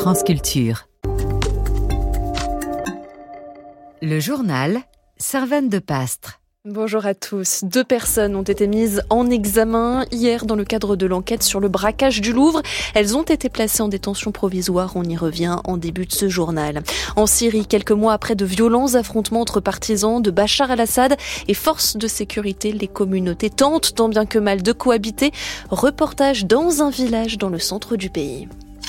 France Culture. Le journal, Servane de Pastre. Bonjour à tous. 2 personnes ont été mises en examen hier dans le cadre de l'enquête sur le braquage du Louvre. Elles ont été placées en détention provisoire. On y revient en début de ce journal. En Syrie, quelques mois après de violents affrontements entre partisans de Bachar al-Assad et forces de sécurité, les communautés tentent tant bien que mal de cohabiter. Reportage dans un village dans le centre du pays.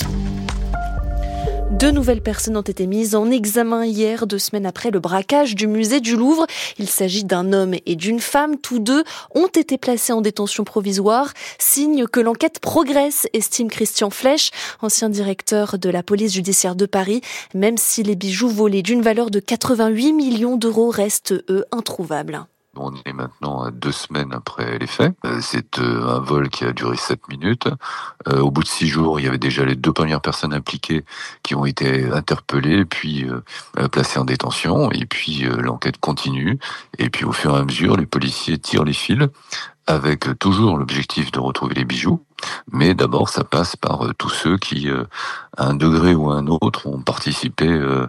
2 nouvelles personnes ont été mises en examen hier, 2 semaines après le braquage du musée du Louvre. Il s'agit d'un homme et d'une femme. Tous 2 ont été placés en détention provisoire. Signe que l'enquête progresse, estime Christian Flech, ancien directeur de la police judiciaire de Paris, même si les bijoux volés d'une valeur de 88 millions d'euros restent, eux, introuvables. On est maintenant à 2 semaines après les faits. C'est un vol qui a duré 7 minutes. Au bout de 6 jours, il y avait déjà les 2 premières personnes impliquées qui ont été interpellées, puis placées en détention. Et puis l'enquête continue. Et puis au fur et à mesure, les policiers tirent les fils avec toujours l'objectif de retrouver les bijoux. Mais d'abord, ça passe par tous ceux qui, à un degré ou à un autre, ont participé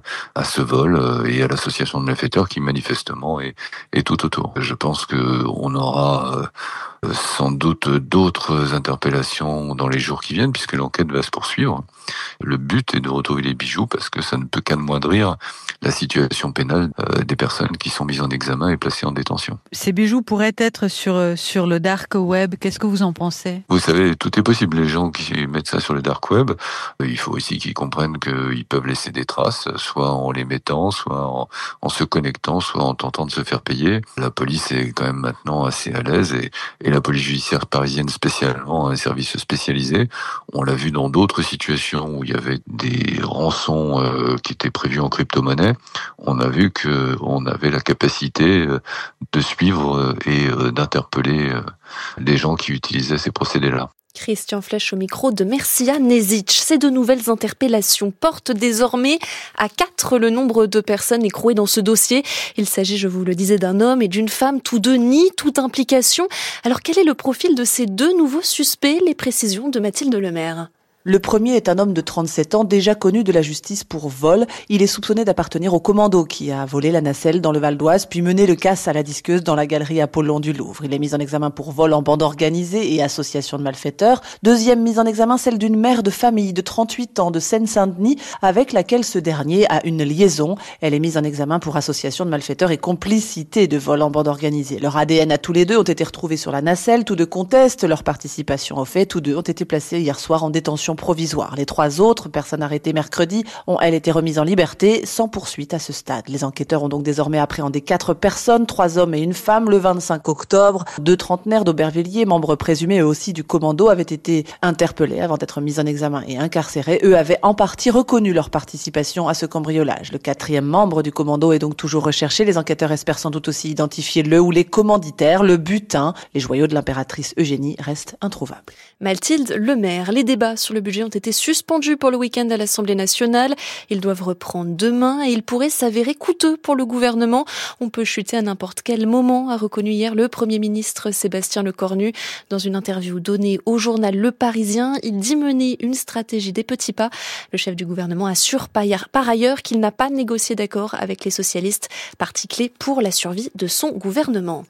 à ce vol et à l'association de malfaiteurs qui manifestement est tout autour. Je pense que on aura sans doute d'autres interpellations dans les jours qui viennent, puisque l'enquête va se poursuivre. Le but est de retrouver les bijoux parce que ça ne peut qu'amoindrir la situation pénale des personnes qui sont mises en examen et placées en détention. Ces bijoux pourraient être sur le dark web. Qu'est-ce que vous en pensez ? Vous savez, tout est possible. Les gens qui mettent ça sur le dark web, il faut aussi qu'ils comprennent qu'ils peuvent laisser des traces, soit en les mettant, soit en se connectant, soit en tentant de se faire payer. La police est quand même maintenant assez à l'aise et la police judiciaire parisienne spécialement, un service spécialisé. On l'a vu dans d'autres situations où il y avait des rançons qui étaient prévues en crypto-monnaie. On a vu qu'on avait la capacité de suivre et d'interpeller les gens qui utilisaient ces procédés-là. Christian Flech au micro de Mercia Nezic. Ces 2 nouvelles interpellations portent désormais à 4 le nombre de personnes écrouées dans ce dossier. Il s'agit, je vous le disais, d'un homme et d'une femme. Tous 2 nient toute implication. Alors quel est le profil de ces 2 nouveaux suspects ? Les précisions de Mathilde Lemaire. Le premier est un homme de 37 ans, déjà connu de la justice pour vol. Il est soupçonné d'appartenir au commando qui a volé la nacelle dans le Val d'Oise, puis mené le casse à la disqueuse dans la galerie Apollon du Louvre. Il est mis en examen pour vol en bande organisée et association de malfaiteurs. Deuxième mise en examen, celle d'une mère de famille de 38 ans de Seine-Saint-Denis, avec laquelle ce dernier a une liaison. Elle est mise en examen pour association de malfaiteurs et complicité de vol en bande organisée. Leur ADN à tous les 2 ont été retrouvés sur la nacelle. Tous 2 contestent leur participation au fait. Tous 2 ont été placés hier soir en détention provisoire. Les 3 autres personnes arrêtées mercredi ont, elles, été remises en liberté sans poursuite à ce stade. Les enquêteurs ont donc désormais appréhendé 4 personnes, 3 hommes et une femme. Le 25 octobre, 2 trentenaires d'Aubervilliers, membres présumés eux aussi du commando, avaient été interpellés avant d'être mis en examen et incarcérés. Eux avaient en partie reconnu leur participation à ce cambriolage. Le 4e membre du commando est donc toujours recherché. Les enquêteurs espèrent sans doute aussi identifier le ou les commanditaires, le butin. Les joyaux de l'impératrice Eugénie restent introuvables. Mathilde Lemaire. Les débats sur le budget ont été suspendus pour le week-end à l'Assemblée nationale. Ils doivent reprendre demain et ils pourraient s'avérer coûteux pour le gouvernement. On peut chuter à n'importe quel moment, a reconnu hier le Premier ministre Sébastien Lecornu. Dans une interview donnée au journal Le Parisien, il dit mener une stratégie des petits pas. Le chef du gouvernement assure par ailleurs qu'il n'a pas négocié d'accord avec les socialistes, partie clé pour la survie de son gouvernement.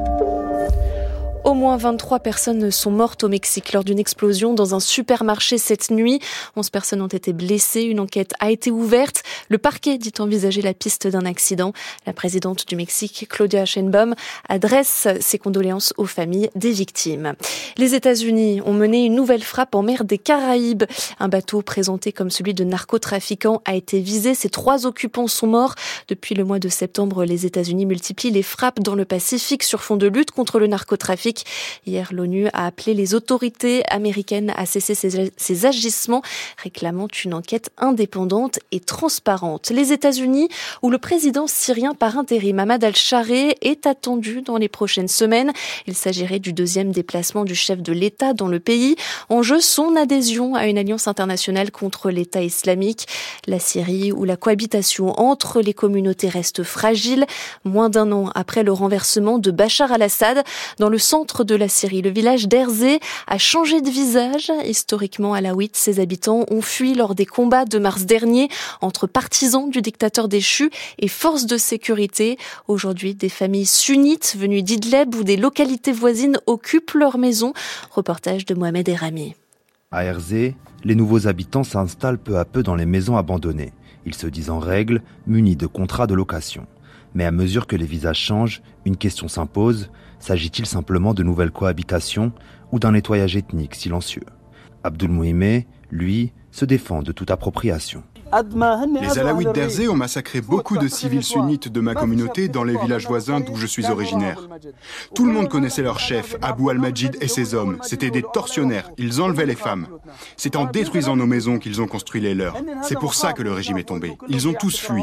Au moins 23 personnes sont mortes au Mexique lors d'une explosion dans un supermarché cette nuit. 11 personnes ont été blessées. Une enquête a été ouverte. Le parquet dit envisager la piste d'un accident. La présidente du Mexique, Claudia Sheinbaum, adresse ses condoléances aux familles des victimes. Les États-Unis ont mené une nouvelle frappe en mer des Caraïbes. Un bateau présenté comme celui de narcotrafiquants a été visé. Ses 3 occupants sont morts. Depuis le mois de septembre, les États-Unis multiplient les frappes dans le Pacifique sur fond de lutte contre le narcotrafic. Hier, l'ONU a appelé les autorités américaines à cesser ces agissements, réclamant une enquête indépendante et transparente. Les États-Unis, où le président syrien par intérim, Ahmad al-Chareh, est attendu dans les prochaines semaines. Il s'agirait du 2e déplacement du chef de l'État dans le pays. En jeu, son adhésion à une alliance internationale contre l'État islamique. La Syrie, où la cohabitation entre les communautés reste fragile, moins d'1 an après le renversement de Bachar al-Assad. Dans le centre centre de la Syrie. Le village d'Erzé a changé de visage. Historiquement alaouite, ses habitants ont fui lors des combats de mars dernier entre partisans du dictateur déchu et forces de sécurité. Aujourd'hui, des familles sunnites venues d'Idleb ou des localités voisines occupent leurs maisons. Reportage de Mohamed Errami. À Erzé, les nouveaux habitants s'installent peu à peu dans les maisons abandonnées. Ils se disent en règle, munis de contrats de location. Mais à mesure que les visages changent, une question s'impose. S'agit-il simplement de nouvelles cohabitations ou d'un nettoyage ethnique silencieux ? Abdul Mouhimé, lui, se défend de toute appropriation. Les Alaouites d'Erzé ont massacré beaucoup de civils sunnites de ma communauté dans les villages voisins d'où je suis originaire. Tout le monde connaissait leur chef, Abou al-Majid et ses hommes. C'étaient des tortionnaires, ils enlevaient les femmes. C'est en détruisant nos maisons qu'ils ont construit les leurs. C'est pour ça que le régime est tombé. Ils ont tous fui.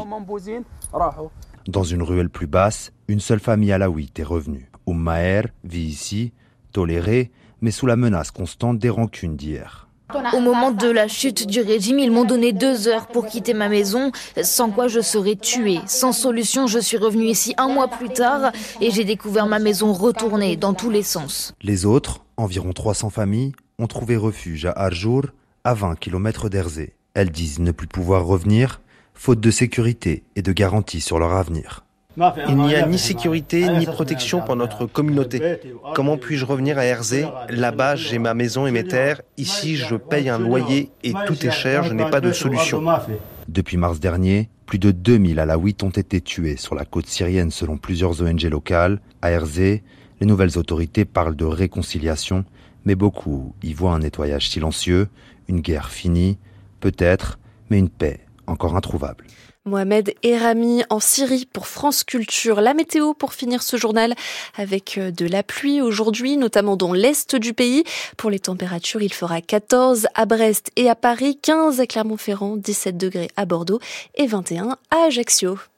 Dans une ruelle plus basse, une seule famille alaouite est revenue. Maher vit ici, tolérée, mais sous la menace constante des rancunes d'hier. Au moment de la chute du régime, ils m'ont donné 2 heures pour quitter ma maison, sans quoi je serais tuée. Sans solution, je suis revenue ici 1 mois plus tard et j'ai découvert ma maison retournée dans tous les sens. Les autres, environ 300 familles, ont trouvé refuge à Arjour, à 20 km d'Erzé. Elles disent ne plus pouvoir revenir, faute de sécurité et de garanties sur leur avenir. Il n'y a ni sécurité ni protection pour notre communauté. Comment puis-je revenir à Erzé ? Là-bas, j'ai ma maison et mes terres. Ici, je paye un loyer et tout est cher, je n'ai pas de solution. Depuis mars dernier, plus de 2000 alaouites ont été tués sur la côte syrienne selon plusieurs ONG locales. À Erzé, les nouvelles autorités parlent de réconciliation, mais beaucoup y voient un nettoyage silencieux, une guerre finie, peut-être, mais une paix encore introuvable. Mohamed Errami en Syrie pour France Culture. La météo pour finir ce journal avec de la pluie aujourd'hui, notamment dans l'est du pays. Pour les températures, il fera 14 à Brest et à Paris, 15 à Clermont-Ferrand, 17 degrés à Bordeaux et 21 à Ajaccio.